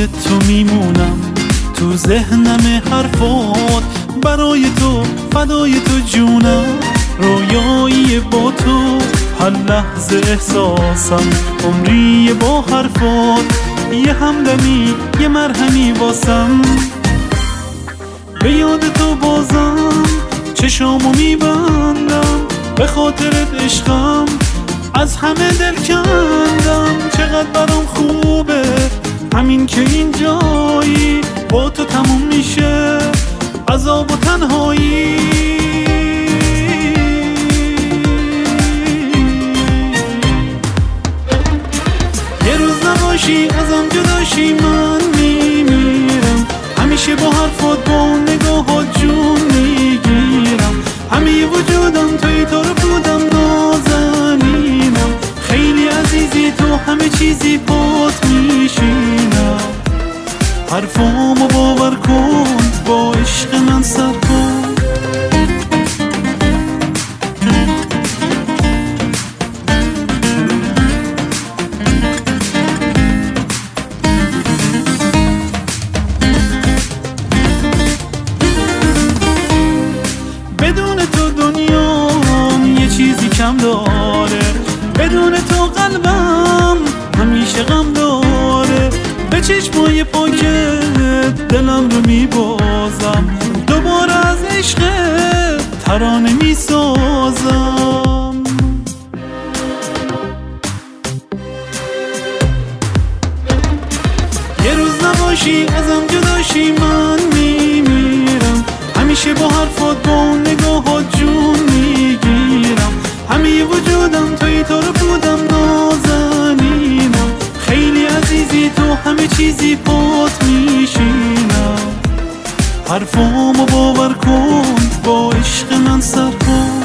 فدای تو میمونم، تو ذهنم حرفات برای تو، فدای تو جونم. رویایی با تو هر لحظه احساسم، عمری با حرفات، یه همدمی یه مرهمی واسم. به یاد تو بازم چشامو میبندم، به خاطرت عشقم از همه دل کندم. چقدر برام خوبه همین که اینجایی، با تو تموم میشه عذاب و تنهایی. یه روز نباشی ازم جداشی من میمیرم، همیشه با حرفات با اون نگاهات جون میگیرم. همه وجودم توی تو رو بودم نازنینم، خیلی عزیزی تو همه چیزی پات میشینم. حرفامو باور کن با عشق من سر کن. بدون تو دنیام یه چیزی کم داره، بدون تو قلبم همیشه غم داره. به چشمای پاکت دلم رو میبازم، دوباره از عشق ترانه میسازم. یه روز نباشی ازم جداشی من میمیرم، همیشه با حرفات با اون نگاهات جون میگیرم. همه وجودم توی تو رو بودم نازنینم، خیلی عزیزی تو همه چیزی پات میشینم. حرفامو باور کن با عشق من سر کن.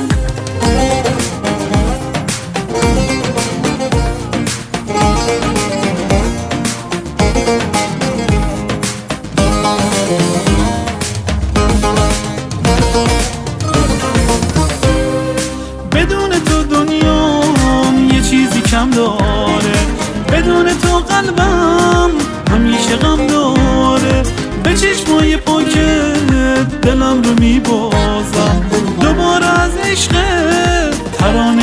بدون تو دنیام یه چیزی کم داره، بدون تو قلبم همیشه غم داره. به چشمای پاکت دلم رو میبازم، دوباره از عشق ترانه